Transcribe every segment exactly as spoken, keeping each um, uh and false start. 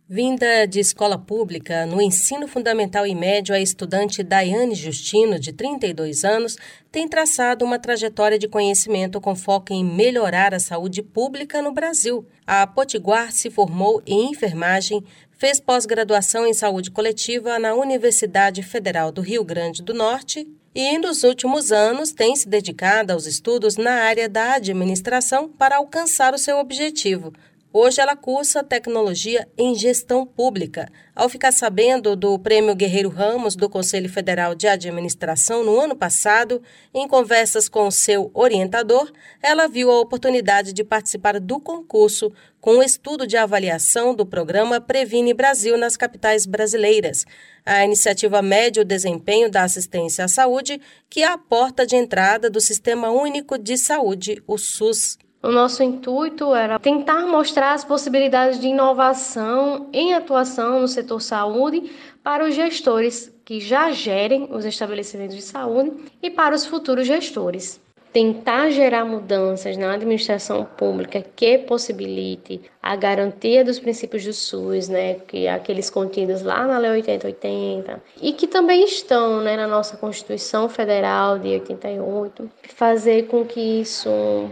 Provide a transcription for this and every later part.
Vinda de escola pública, no ensino fundamental e médio, a estudante Daiane Justino, de trinta e dois anos, tem traçado uma trajetória de conhecimento com foco em melhorar a saúde pública no Brasil. A potiguar se formou em enfermagem, fez pós-graduação em saúde coletiva na Universidade Federal do Rio Grande do Norte e, nos últimos anos, tem se dedicado aos estudos na área da administração para alcançar o seu objetivo. Hoje ela cursa tecnologia em gestão pública. Ao ficar sabendo do Prêmio Guerreiro Ramos do Conselho Federal de Administração no ano passado, em conversas com seu orientador, ela viu a oportunidade de participar do concurso com o estudo de avaliação do programa Previne Brasil nas capitais brasileiras. A iniciativa mede o desempenho da assistência à saúde, que é a porta de entrada do Sistema Único de Saúde, o SUS. O nosso intuito era tentar mostrar as possibilidades de inovação em atuação no setor saúde para os gestores que já gerem os estabelecimentos de saúde e para os futuros gestores. Tentar gerar mudanças na administração pública que possibilite a garantia dos princípios do SUS, né, que aqueles contidos lá na Lei oitenta oitenta e que também estão, né, na nossa Constituição Federal de oitenta e oito, fazer com que isso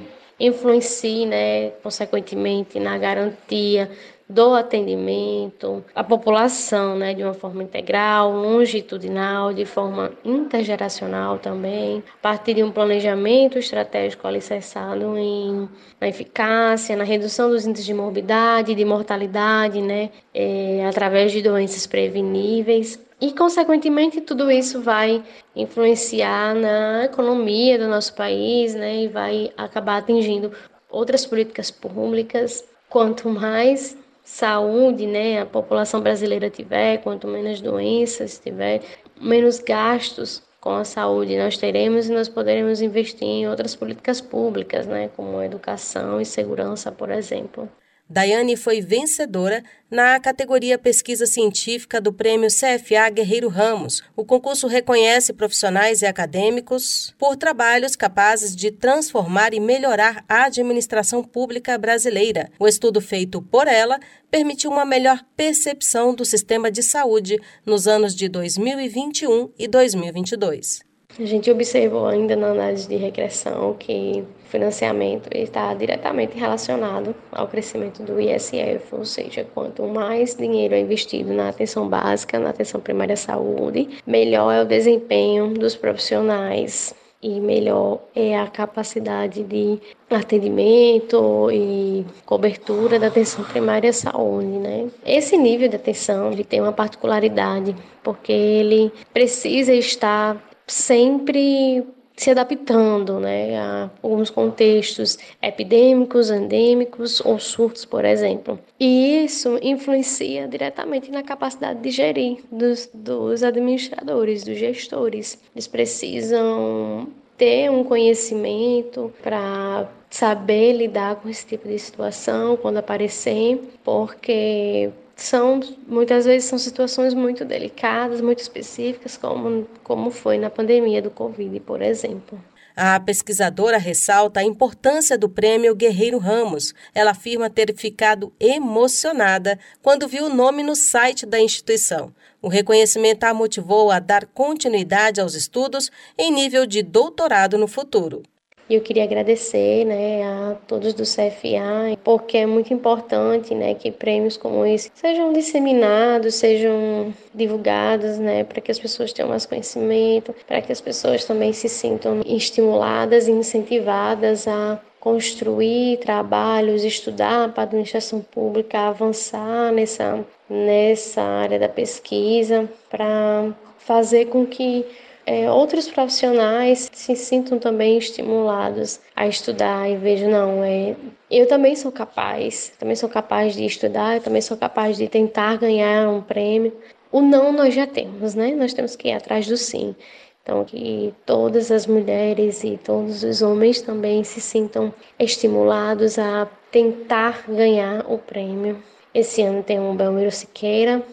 influencie, né, consequentemente, na garantia do atendimento à população, né, de uma forma integral, longitudinal, de forma intergeracional também, a partir de um planejamento estratégico alicerçado em, na eficácia, na redução dos índices de morbidade, de mortalidade, né, é, através de doenças preveníveis. E, consequentemente, tudo isso vai influenciar na economia do nosso país, né, e vai acabar atingindo outras políticas públicas. Quanto mais saúde, né, a população brasileira tiver, quanto menos doenças tiver, menos gastos com a saúde nós teremos e nós poderemos investir em outras políticas públicas, né, como educação e segurança, por exemplo. Daiane foi vencedora na categoria Pesquisa Científica do Prêmio C F A Guerreiro Ramos. O concurso reconhece profissionais e acadêmicos por trabalhos capazes de transformar e melhorar a administração pública brasileira. O estudo feito por ela permitiu uma melhor percepção do sistema de saúde nos anos de dois mil e vinte e um e dois mil e vinte e dois. A gente observou ainda na análise de regressão que o financiamento está diretamente relacionado ao crescimento do I S F, ou seja, quanto mais dinheiro é investido na atenção básica, na atenção primária à saúde, melhor é o desempenho dos profissionais e melhor é a capacidade de atendimento e cobertura da atenção primária à saúde, né? Esse nível de atenção ele tem uma particularidade, porque ele precisa estar sempre se adaptando, né, a alguns contextos epidêmicos, endêmicos ou surtos, por exemplo. E isso influencia diretamente na capacidade de gerir dos, dos administradores, dos gestores. Eles precisam ter um conhecimento para saber lidar com esse tipo de situação quando aparecer, porque são, muitas vezes, são situações muito delicadas, muito específicas, como, como foi na pandemia do Covid, por exemplo. A pesquisadora ressalta a importância do Prêmio Guerreiro Ramos. Ela afirma ter ficado emocionada quando viu o nome no site da instituição. O reconhecimento a motivou a dar continuidade aos estudos em nível de doutorado no futuro. E eu queria agradecer, né, a todos do C F A, porque é muito importante, né, que prêmios como esse sejam disseminados, sejam divulgados, né, para que as pessoas tenham mais conhecimento, para que as pessoas também se sintam estimuladas e incentivadas a construir trabalhos, estudar para a administração pública, avançar nessa, nessa área da pesquisa, para fazer com que É, outros profissionais se sintam também estimulados a estudar e vejam, não, é, eu também sou capaz, também sou capaz de estudar, eu também sou capaz de tentar ganhar um prêmio. O não nós já temos, né? Nós temos que ir atrás do sim. Então, que todas as mulheres e todos os homens também se sintam estimulados a tentar ganhar o prêmio. Esse ano tem o Belmiro Siqueira.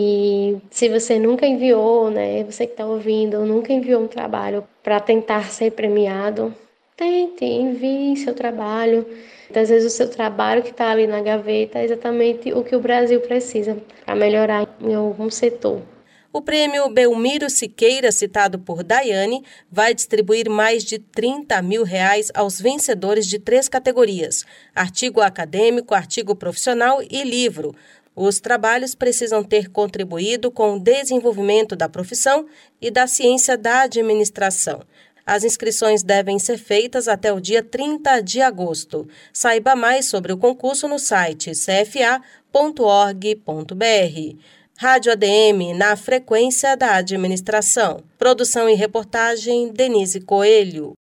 E se você nunca enviou, né, você que está ouvindo, nunca enviou um trabalho para tentar ser premiado, tente, envie seu trabalho. Às vezes o seu trabalho que está ali na gaveta é exatamente o que o Brasil precisa para melhorar em algum setor. O prêmio Belmiro Siqueira, citado por Daiane, vai distribuir mais de trinta mil reais aos vencedores de três categorias: artigo acadêmico, artigo profissional e livro. Os trabalhos precisam ter contribuído com o desenvolvimento da profissão e da ciência da administração. As inscrições devem ser feitas até o dia trinta de agosto. Saiba mais sobre o concurso no site c f a ponto org ponto b r. Rádio A D M na frequência da administração. Produção e reportagem Denise Coelho.